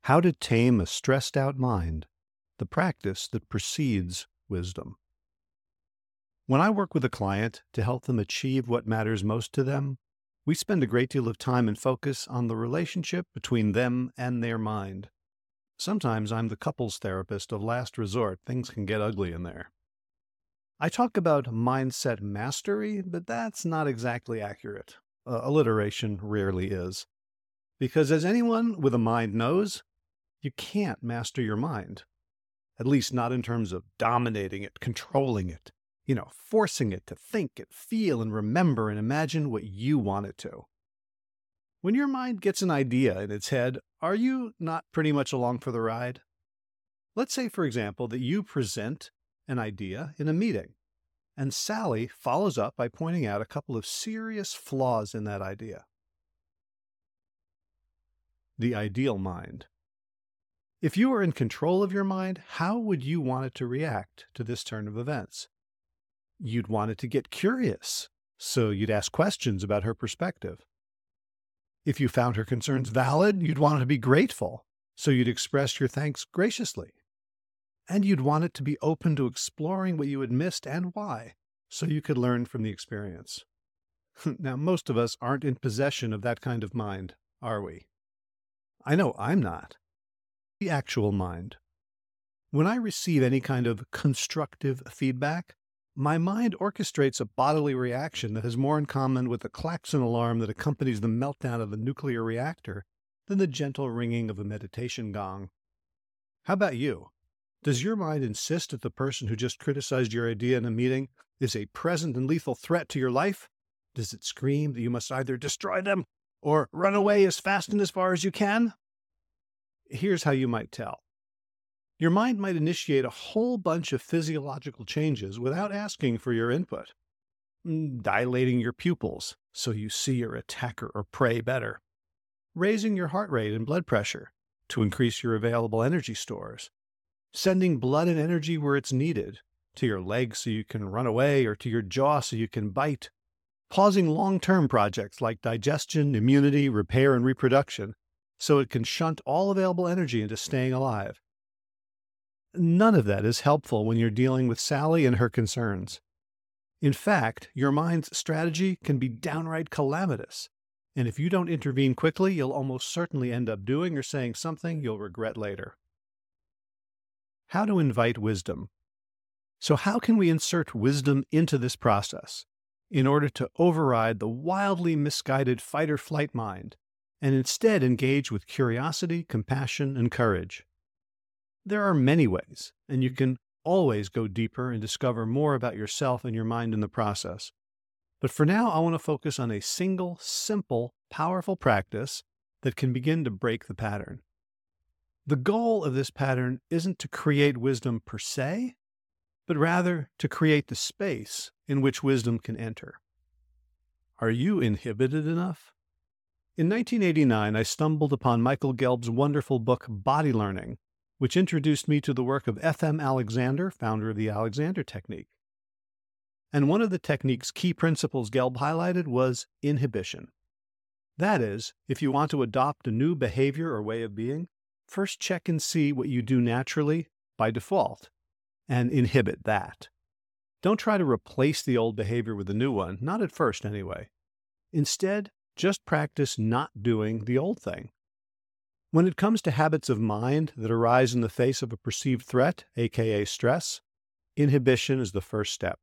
How to Tame a Stressed Out Mind, the practice that precedes wisdom. When I work with a client to help them achieve what matters most to them, we spend a great deal of time and focus on the relationship between them and their mind. Sometimes I'm the couples therapist of last resort. Things can get ugly in there. I talk about mindset mastery, but that's not exactly accurate. Alliteration rarely is. Because as anyone with a mind knows, you can't master your mind. At least not in terms of dominating it, controlling it, forcing it to think and feel and remember and imagine what you want it to. When your mind gets an idea in its head, are you not pretty much along for the ride? Let's say, for example, that you present an idea in a meeting, and Sally follows up by pointing out a couple of serious flaws in that idea. The ideal mind. If you were in control of your mind, how would you want it to react to this turn of events? You'd want it to get curious, so you'd ask questions about her perspective. If you found her concerns valid, you'd want it to be grateful, so you'd express your thanks graciously. And you'd want it to be open to exploring what you had missed and why, so you could learn from the experience. Now, most of us aren't in possession of that kind of mind, are we? I know I'm not. The actual mind. When I receive any kind of constructive feedback, my mind orchestrates a bodily reaction that has more in common with the klaxon alarm that accompanies the meltdown of a nuclear reactor than the gentle ringing of a meditation gong. How about you? Does your mind insist that the person who just criticized your idea in a meeting is a present and lethal threat to your life? Does it scream that you must either destroy them or run away as fast and as far as you can? Here's how you might tell. Your mind might initiate a whole bunch of physiological changes without asking for your input. Dilating your pupils so you see your attacker or prey better. Raising your heart rate and blood pressure to increase your available energy stores. Sending blood and energy where it's needed, to your legs so you can run away or to your jaw so you can bite. Pausing long-term projects like digestion, immunity, repair, and reproduction so it can shunt all available energy into staying alive. None of that is helpful when you're dealing with Sally and her concerns. In fact, your mind's strategy can be downright calamitous, and if you don't intervene quickly, you'll almost certainly end up doing or saying something you'll regret later. How to invite wisdom. So how can we insert wisdom into this process in order to override the wildly misguided fight-or-flight mind and instead engage with curiosity, compassion, and courage? There are many ways, and you can always go deeper and discover more about yourself and your mind in the process. But for now, I want to focus on a single, simple, powerful practice that can begin to break the pattern. The goal of this pattern isn't to create wisdom per se, but rather to create the space in which wisdom can enter. Are you inhibited enough? In 1989, I stumbled upon Michael Gelb's wonderful book, Body Learning, which introduced me to the work of F.M. Alexander, founder of the Alexander Technique. And one of the technique's key principles Gelb highlighted was inhibition. That is, if you want to adopt a new behavior or way of being, first check and see what you do naturally by default, and inhibit that. Don't try to replace the old behavior with a new one, not at first anyway. Instead, just practice not doing the old thing. When it comes to habits of mind that arise in the face of a perceived threat, aka stress, inhibition is the first step.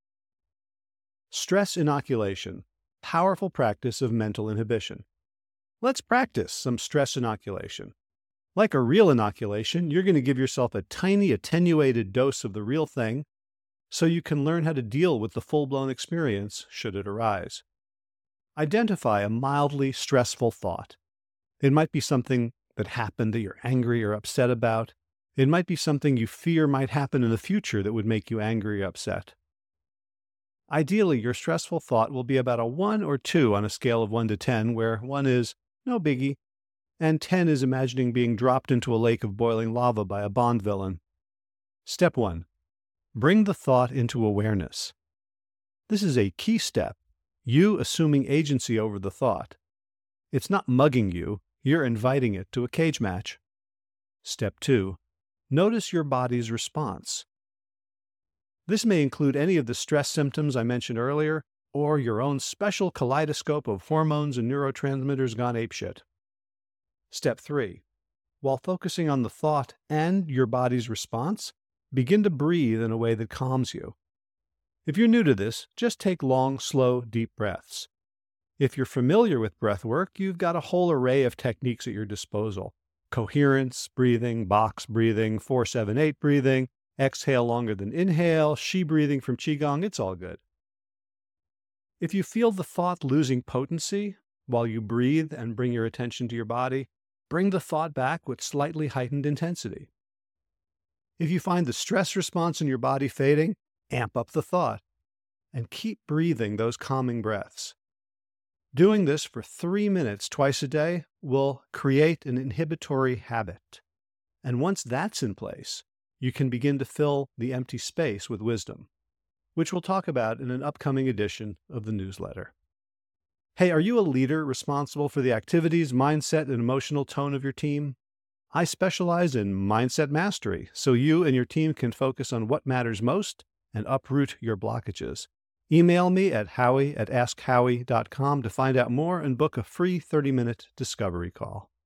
Stress inoculation, powerful practice of mental inhibition. Let's practice some stress inoculation. Like a real inoculation, you're going to give yourself a tiny attenuated dose of the real thing so you can learn how to deal with the full-blown experience should it arise. Identify a mildly stressful thought. It might be something that happened that you're angry or upset about. It might be something you fear might happen in the future that would make you angry or upset. Ideally, your stressful thought will be about a 1 or 2 on a scale of 1 to 10, where 1 is no biggie, and 10 is imagining being dropped into a lake of boiling lava by a Bond villain. Step 1. Bring the thought into awareness. This is a key step, you assuming agency over the thought. It's not mugging you, you're inviting it to a cage match. Step 2. Notice your body's response. This may include any of the stress symptoms I mentioned earlier, or your own special kaleidoscope of hormones and neurotransmitters gone apeshit. Step 3. While focusing on the thought and your body's response, begin to breathe in a way that calms you. If you're new to this, just take long, slow, deep breaths. If you're familiar with breath work, you've got a whole array of techniques at your disposal. Coherence breathing, box breathing, 4-7-8 breathing, exhale longer than inhale, Shi breathing from Qigong, it's all good. If you feel the thought losing potency while you breathe and bring your attention to your body, bring the thought back with slightly heightened intensity. If you find the stress response in your body fading, amp up the thought and keep breathing those calming breaths. Doing this for 3 minutes twice a day will create an inhibitory habit. And once that's in place, you can begin to fill the empty space with wisdom, which we'll talk about in an upcoming edition of the newsletter. Hey, are you a leader responsible for the activities, mindset, and emotional tone of your team? I specialize in mindset mastery, so you and your team can focus on what matters most and uproot your blockages. Email me at howie@askhowie.com to find out more and book a free 30-minute discovery call.